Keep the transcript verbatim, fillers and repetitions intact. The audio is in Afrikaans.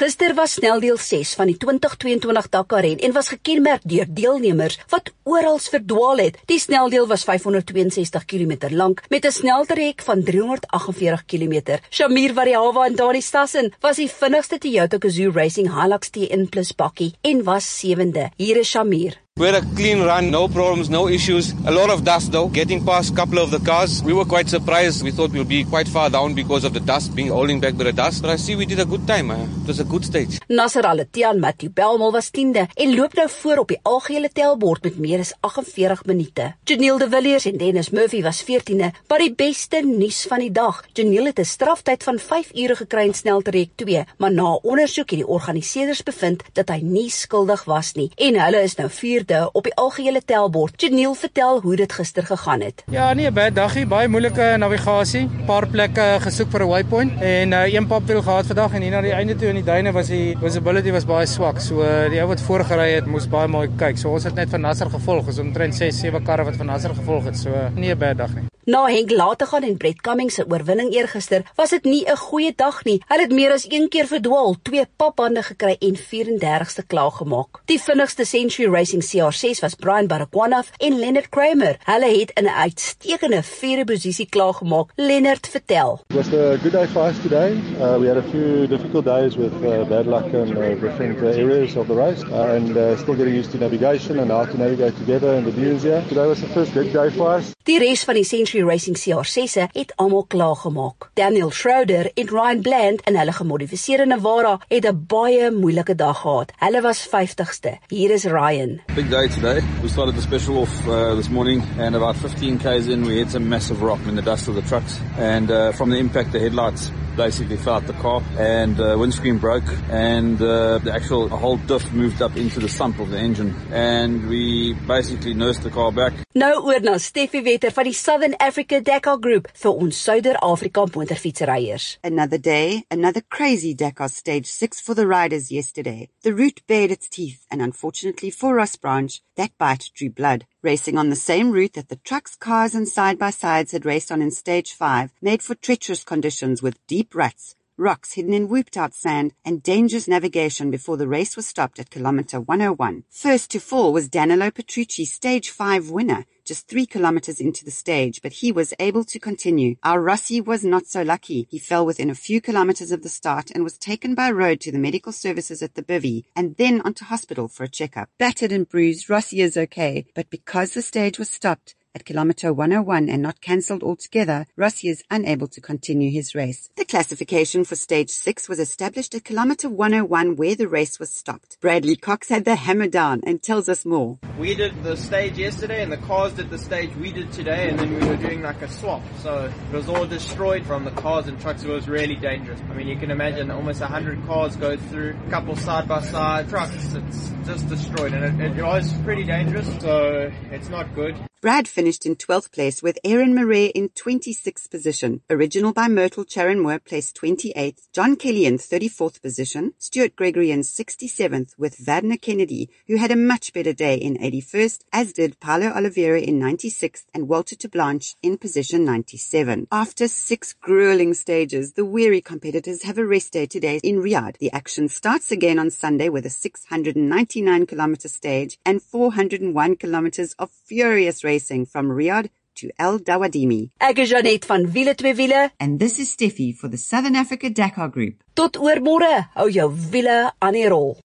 Gister was sneldeel ses van die twintig tweeëntwintig Dakar ren en was gekenmerk deur deelnemers wat oral verdwaal het. Die sneldeel was vyfhonderdtweeënsestig kilometer lank met 'n sneltrek van driehonderdagtenveertig kilometer. Shamir Variawa en Dani Stassen was die vinnigste Toyota Gazoo Racing Hilux T N Plus bakkie en was sewende. Hier is Shamir. We had a clean run, no problems, no issues. A lot of dust though, getting past a couple of the cars. We were quite surprised. We thought we'll be quite far down because of the dust, being holding back by the dust. But I see we did a good time. Eh? It was a good stage. Nasser Al-Attiyah en Matthew Belmal was tiende en loop nou voor op die algehele telbord met meer as aggenveertig minute. Janiel de Villiers en Dennis Murphy was veertiende, maar die beste nuus van die dag. Janiel het 'n straftyd van vyf ure gekry in sneltrek twee, maar na ondersoek het die organiseerders bevind dat hy nie skuldig was nie en hulle is nou vierde op die algehele telbord. Janiel vertel hoe dit gister gegaan het. Ja, nee, baie daggie, baie moeilike navigasie, paar plekke gesoek vir 'n waypoint en uh, een papwiel gehad vandag en hier na die einde toe in die duine was die visibility was baie swak. So uh, die ou wat voorgery het moes baie mooi kyk. So ons het net van Nasser gevolg. Ons omtrent ses sewe karre wat van Nasser gevolg het. So uh, nie 'n baie dag nie. Na Henk Lategan en Brett Cummings se oorwinning eergister, was dit nie 'n goeie dag nie. Hulle het meer as een keer verdwaal, twee papbande gekry en vyf-en-dertigste klaargemaak. Die vinnigste Century Racing C R ses was Brian Baragwanath en Leonard Kramer. Hulle het in 'n uitstekende vierde posisie klaargemaak. Leonard vertel. It was a good day for us today. Uh, we had a few difficult days with uh, bad luck in uh, different uh, areas of the race uh, and uh, still getting used to navigation and how to navigate together in the dunes here. Today was the first big day for us. Die res van die Century Racing C R sesse het almal klaargemaak. Daniel Schroeder en Ryan Bland in hulle gemodifiseerde Navara het 'n baie moeilike dag gehad. Hulle was vyftigste. Hier is Ryan. Big day today. We started the special off uh, this morning and about fifteen k's in we hit some massive rock in the dust of the trucks and uh, from the impact the headlights basically fell out the car and uh, windscreen broke and uh, the actual whole diff moved up into the sump of the engine and we basically nursed the car back. Nou oor na Steffi Vetter van die Southern Africa Dakar Group vir ons Suider-Afrika motorfietsryers. Another day, another crazy Dakar Stage six for the riders yesterday. The route bared its teeth and unfortunately for Ross Branch, that bite drew blood. Racing on the same route that the trucks, cars and side-by-sides had raced on in Stage five made for treacherous conditions with deep ruts, rocks hidden in whooped-out sand, and dangerous navigation before the race was stopped at kilometre one oh one. First to fall was Danilo Petrucci, Stage five winner, just three kilometres into the stage, but he was able to continue. Our Rossi was not so lucky. He fell within a few kilometres of the start and was taken by road to the medical services at the bivvy and then onto hospital for a checkup. Battered and bruised, Rossi is okay, but because the stage was stopped at kilometre one oh one and not cancelled altogether, Rossi is unable to continue his race. The classification for Stage six was established at kilometre one oh one where the race was stopped. Bradley Cox had the hammer down and tells us more. We did the stage yesterday and the cars did the stage we did today and then we were doing like a swap. So it was all destroyed from the cars and trucks. It was really dangerous. I mean, you can imagine almost one hundred cars go through, a couple side-by-side trucks. It's just destroyed and it, it was pretty dangerous, so it's not good. Brad finished in twelfth place with Aaron Murray in twenty-sixth position. Original by Myrtle Charon-Moore placed twenty-eighth. John Kelly in thirty-fourth position. Stuart Gregory in sixty-seventh with Vadna Kennedy, who had a much better day in eighty-first, as did Paulo Oliveira in ninety-sixth and Walter Teblanche in position ninety-seven. After six grueling stages, the weary competitors have a rest day today in Riyadh. The action starts again on Sunday with a six hundred ninety-nine kilometre stage and four hundred one kilometres of furious racing from Riyadh to El Dawadimi. Ek is Janet van Wiele Twee Wiele. And this is Steffi for the Southern Africa Dakar Group. Tot oor môre, hou jou wiele aan die rol.